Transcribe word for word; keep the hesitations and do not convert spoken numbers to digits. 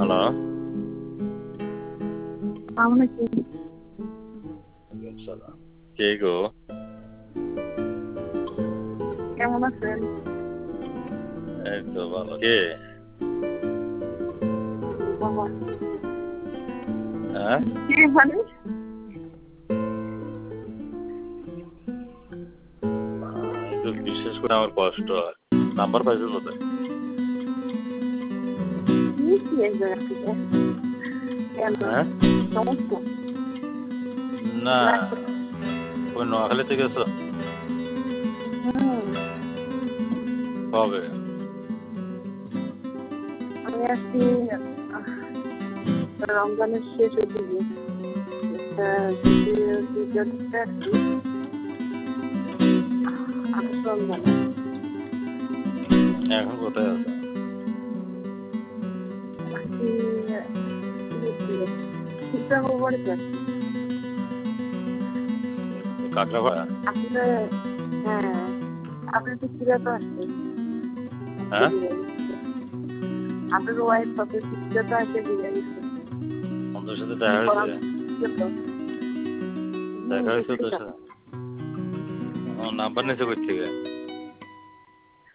Hello. কে গো? কেমন আছেন? এই তো ভালো। কে? বাবা। হ্যাঁ? কে মানে? একটু বিশেষ করে আমার কষ্ট হয়। নাম্বার পাইছো কোথায়? কি কি এক জায়গা থেকে? কেন? হ্যাঁ? সমস্যা? না, ওই নোয়াখালীতে গেছো? হুম, কবে? আমি আসছি আহ, রমজানের শেষের দিকে। একটা দ্বিতীয় দ্বিতীয় দিকে আসছি। আঠাশ রমজানে। এখন কোথায় আছো? আসছি ইয়েতে, চিত্রাঙ্গর বাড়িতে আসছি। কাকড়াপাড়া? আসলে হ্যাঁ, আপনি তো সিরিয়াতে আসছেন। হ্যাঁ? আপনার ওয়াইফ সাথে সিরিয়াতে আসে দিয়ে গেছে। ওদের সাথে দেখা হয়েছে? দেখা হয়েছে ওদের সাথে? আমার নাম্বার নিয়েছে কই থেকে?